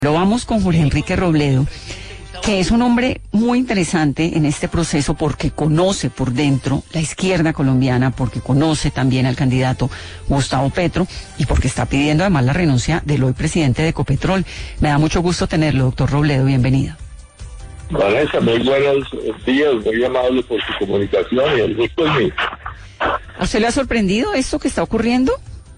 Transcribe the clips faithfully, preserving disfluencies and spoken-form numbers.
Lo vamos con Jorge Enrique Robledo, que es un hombre muy interesante en este proceso porque conoce por dentro la izquierda colombiana, porque conoce también al candidato Gustavo Petro y porque está pidiendo además la renuncia del hoy presidente de Ecopetrol. Me da mucho gusto tenerlo, doctor Robledo, bienvenido. Vanessa, muy buenos días, muy amable por su comunicación y el gusto es mío. ¿A usted le ha sorprendido esto que está ocurriendo?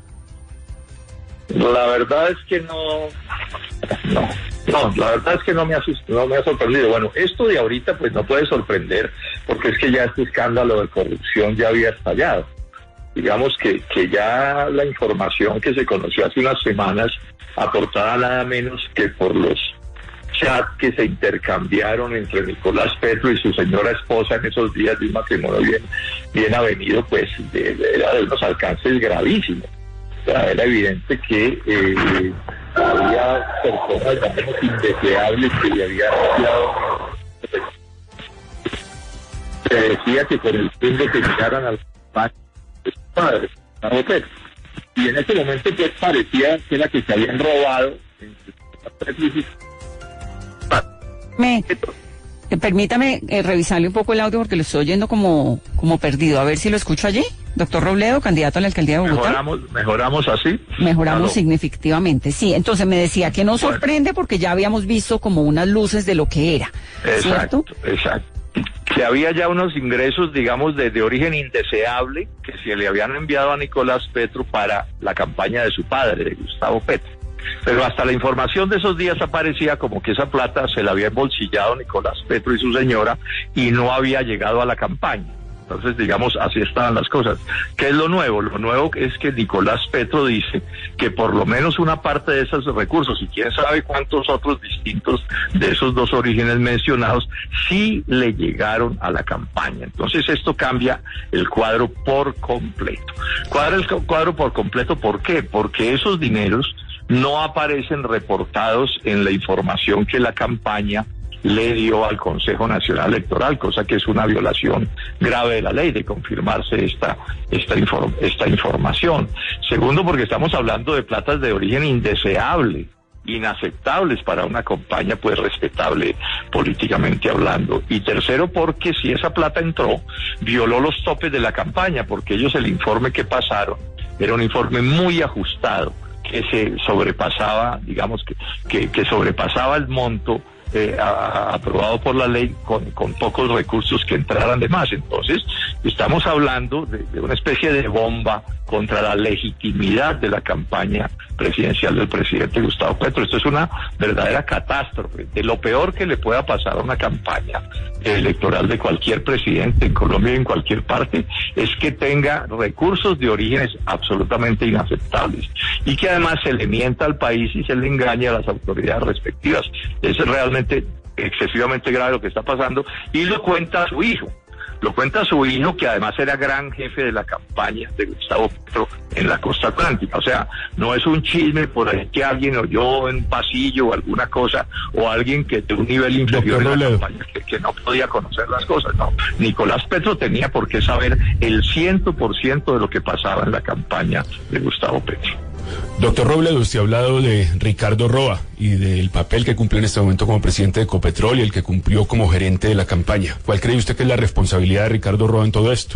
La verdad es que no, no, no, la verdad es que no me ha, no me ha sorprendido. Bueno, esto de ahorita pues no puede sorprender porque es que ya este escándalo de corrupción ya había estallado. Digamos que, que ya la información que se conoció hace unas semanas aportada nada menos que por los chats que se intercambiaron entre Nicolás Petro y su señora esposa en esos días de un matrimonio bien, bien avenido, pues de, de, era de unos alcances gravísimos. Era evidente que eh, había personas digamos, indeseables que le habían enviado. Se decía que por el fin de que llegaran al padre de su padre, y en ese momento pues parecía que era que se habían robado. Me, eh, permítame eh, revisarle un poco el audio porque lo estoy oyendo como, como perdido. A ver si lo escucho allí. Doctor Robledo, candidato a la alcaldía de Bogotá. Mejoramos, mejoramos así. Mejoramos claro. significativamente, sí. Entonces me decía que no sorprende bueno. porque ya habíamos visto como unas luces de lo que era. Exacto, ¿cierto? exacto. Que había ya unos ingresos, digamos, de, de origen indeseable que se le habían enviado a Nicolás Petro para la campaña de su padre, de Gustavo Petro. Pero hasta la información de esos días aparecía como que esa plata se la había embolsillado Nicolás Petro y su señora y no había llegado a la campaña. Entonces, digamos, así estaban las cosas. ¿Qué es lo nuevo? Lo nuevo es que Nicolás Petro dice que por lo menos una parte de esos recursos, y quién sabe cuántos otros distintos de esos dos orígenes mencionados, sí le llegaron a la campaña. Entonces, esto cambia el cuadro por completo. ¿Cuadra el cuadro por completo? ¿Por qué? Porque esos dineros no aparecen reportados en la información que la campaña le dio al Consejo Nacional Electoral, cosa que es una violación grave de la ley de confirmarse esta esta, inform esta información. Segundo, porque estamos hablando de platas de origen indeseable, inaceptables para una campaña pues respetable políticamente hablando. Y tercero, porque si esa plata entró, violó los topes de la campaña, porque ellos el informe que pasaron era un informe muy ajustado, que se sobrepasaba, digamos que, que, que sobrepasaba el monto Eh, a, a, aprobado por la ley con, con pocos recursos que entraran de más. Entonces, estamos hablando de, de una especie de bomba contra la legitimidad de la campaña presidencial del presidente Gustavo Petro. Esto es una verdadera catástrofe. De lo peor que le pueda pasar a una campaña electoral de cualquier presidente en Colombia y en cualquier parte es que tenga recursos de orígenes absolutamente inaceptables y que además se le mienta al país y se le engaña a las autoridades respectivas. Es realmente excesivamente grave lo que está pasando y lo cuenta su hijo. Lo cuenta su hijo, que además era gran jefe de la campaña de Gustavo Petro en la costa atlántica. O sea, no es un chisme por ahí que alguien oyó en un pasillo o alguna cosa, o alguien que de un nivel inferior en la campaña que, que no podía conocer las cosas. No, Nicolás Petro tenía por qué saber el ciento por ciento de lo que pasaba en la campaña de Gustavo Petro. Doctor Robledo, usted ha hablado de Ricardo Roa y del papel que cumplió en este momento como presidente de Ecopetrol y el que cumplió como gerente de la campaña. ¿Cuál cree usted que es la responsabilidad de Ricardo Roa en todo esto?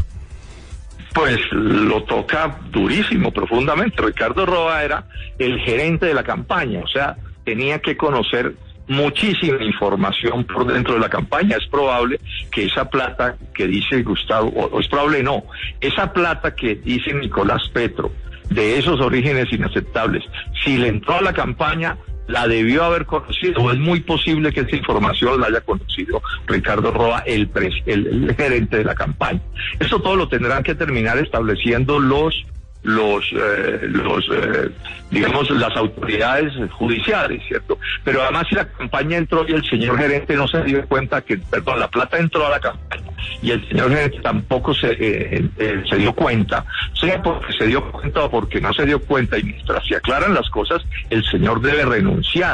Pues lo toca durísimo, profundamente. Ricardo Roa era el gerente de la campaña, o sea, tenía que conocer muchísima información por dentro de la campaña. Es probable que esa plata que dice Gustavo, o, o es probable no, esa plata que dice Nicolás Petro, de esos orígenes inaceptables, si le entró a la campaña, la debió haber conocido, o es muy posible que esa información la haya conocido Ricardo Roa, el, pres, el, el gerente de la campaña. Eso todo lo tendrán que terminar estableciendo los los, eh, los eh, digamos, las autoridades judiciales, ¿cierto? Pero además si la campaña entró y el señor gerente no se dio cuenta que, perdón, la plata entró a la campaña y el señor gerente tampoco se, eh, eh, se dio cuenta, sea porque se dio cuenta o porque no se dio cuenta, y mientras se aclaran las cosas, el señor debe renunciar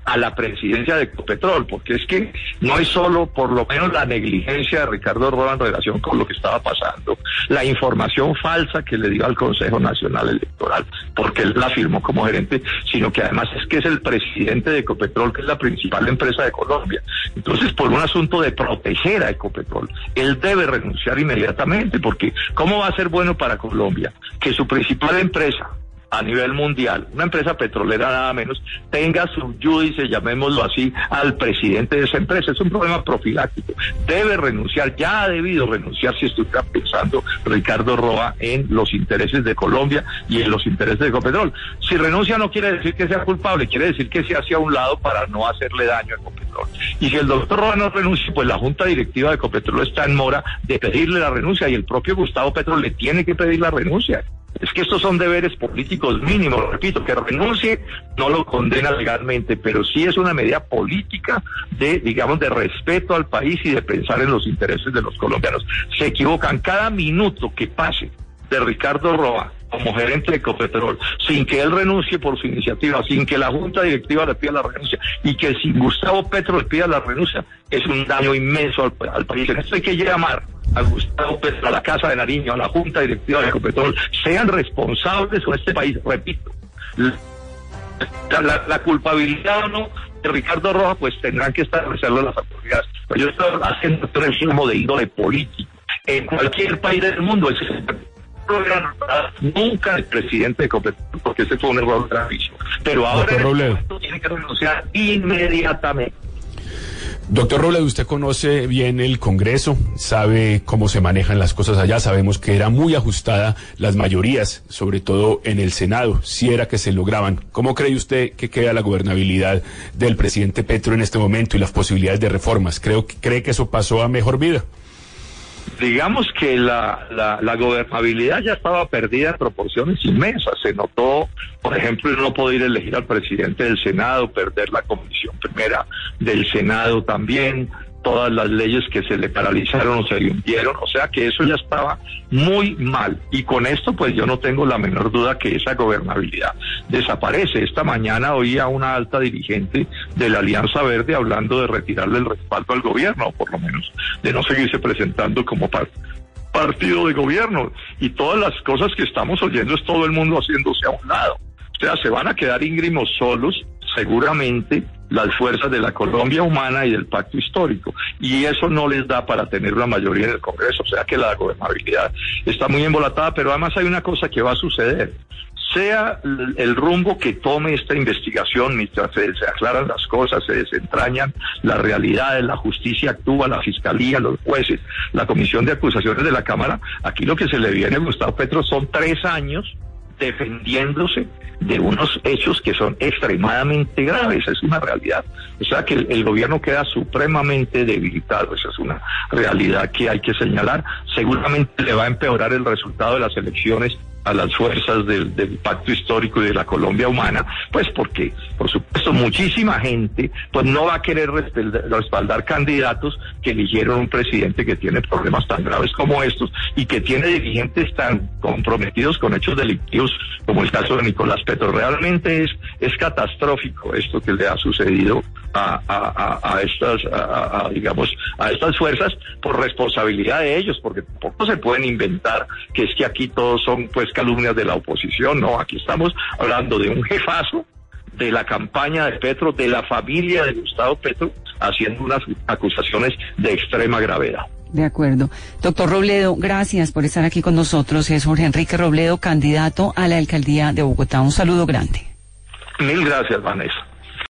a la presidencia de Ecopetrol, porque es que no es solo por lo menos la negligencia de Ricardo Roa en relación con lo que estaba pasando, la información falsa que le dio al Consejo Nacional Electoral, porque él la firmó como gerente, sino que además es que es el presidente de Ecopetrol, que es la principal empresa de Colombia. Entonces, por un asunto de proteger a Ecopetrol, él debe renunciar inmediatamente, porque ¿cómo va a ser bueno para Colombia que su principal empresa a nivel mundial, una empresa petrolera nada menos, tenga subyúdice, llamémoslo así, al presidente de esa empresa? Es un problema profiláctico. Debe renunciar, ya ha debido renunciar si estuviera pensando Ricardo Roa en los intereses de Colombia y en los intereses de Ecopetrol. Si renuncia no quiere decir que sea culpable, quiere decir que se hace a un lado para no hacerle daño a Ecopetrol. Y si el doctor Roa no renuncia, pues la Junta Directiva de Ecopetrol está en mora de pedirle la renuncia, y el propio Gustavo Petro le tiene que pedir la renuncia. Es que estos son deberes políticos mínimos, repito, que renuncie no lo condena legalmente, pero sí es una medida política de, digamos, de respeto al país y de pensar en los intereses de los colombianos. Se equivocan cada minuto que pase de Ricardo Roa como gerente de Ecopetrol, sin que él renuncie por su iniciativa, sin que la Junta Directiva le pida la renuncia, y que si Gustavo Petro le pida la renuncia, es un daño inmenso al, al país. En esto hay que llamar a Gustavo Petro, a la Casa de Nariño, a la Junta Directiva de Ecopetrol, sean responsables con este país. Repito, la, la, la culpabilidad o no de Ricardo Roa, pues tendrán que establecerlo las autoridades. Pero yo estoy haciendo un resumo de índole político. En cualquier país del mundo, ese nunca el presidente de Ecopetrol, porque ese fue un error gravísimo. Pero ahora el tiene que renunciar inmediatamente. Doctor Robledo, usted conoce bien el Congreso, sabe cómo se manejan las cosas allá, sabemos que era muy ajustada las mayorías, sobre todo en el Senado, si era que se lograban. ¿Cómo cree usted que queda la gobernabilidad del presidente Petro en este momento y las posibilidades de reformas? Creo, ¿Cree que eso pasó a mejor vida? Digamos que la, la, la gobernabilidad ya estaba perdida en proporciones inmensas. Se notó, por ejemplo, el no poder elegir al presidente del Senado, perder la comisión primera del Senado también, todas las leyes que se le paralizaron o se le hundieron, o sea que eso ya estaba muy mal. Y con esto, pues yo no tengo la menor duda que esa gobernabilidad desaparece. Esta mañana oía a una alta dirigente de la Alianza Verde hablando de retirarle el respaldo al gobierno, o por lo menos de no seguirse presentando como par partido de gobierno. Y todas las cosas que estamos oyendo es todo el mundo haciéndose a un lado. O sea, se van a quedar íngrimos solos, seguramente, las fuerzas de la Colombia humana y del pacto histórico, y eso no les da para tener una mayoría en el Congreso. O sea que la gobernabilidad está muy embolatada, pero además hay una cosa que va a suceder. Sea el rumbo que tome esta investigación, mientras se, se aclaran las cosas, se desentrañan las realidades, la justicia actúa, la fiscalía, los jueces, la comisión de acusaciones de la Cámara, aquí lo que se le viene a Gustavo Petro son tres años defendiéndose de unos hechos que son extremadamente graves. Es una realidad. O sea que el, el gobierno queda supremamente debilitado. Esa es una realidad que hay que señalar. Seguramente le va a empeorar el resultado de las elecciones a las fuerzas del, del pacto histórico y de la Colombia humana, pues porque, por supuesto, muchísima gente pues no va a querer respaldar, respaldar candidatos que eligieron un presidente que tiene problemas tan graves como estos y que tiene dirigentes tan comprometidos con hechos delictivos como el caso de Nicolás Petro. Realmente es, es catastrófico esto que le ha sucedido a, a, a, a estas, a, a, digamos, a estas fuerzas por responsabilidad de ellos, porque tampoco se pueden inventar que es que aquí todos son pues calumnias de la oposición. No, aquí estamos hablando de un jefazo de la campaña de Petro, de la familia de Gustavo Petro, haciendo unas acusaciones de extrema gravedad. De acuerdo. Doctor Robledo, gracias por estar aquí con nosotros. Es Jorge Enrique Robledo, candidato a la alcaldía de Bogotá. Un saludo grande. Mil gracias, Vanessa.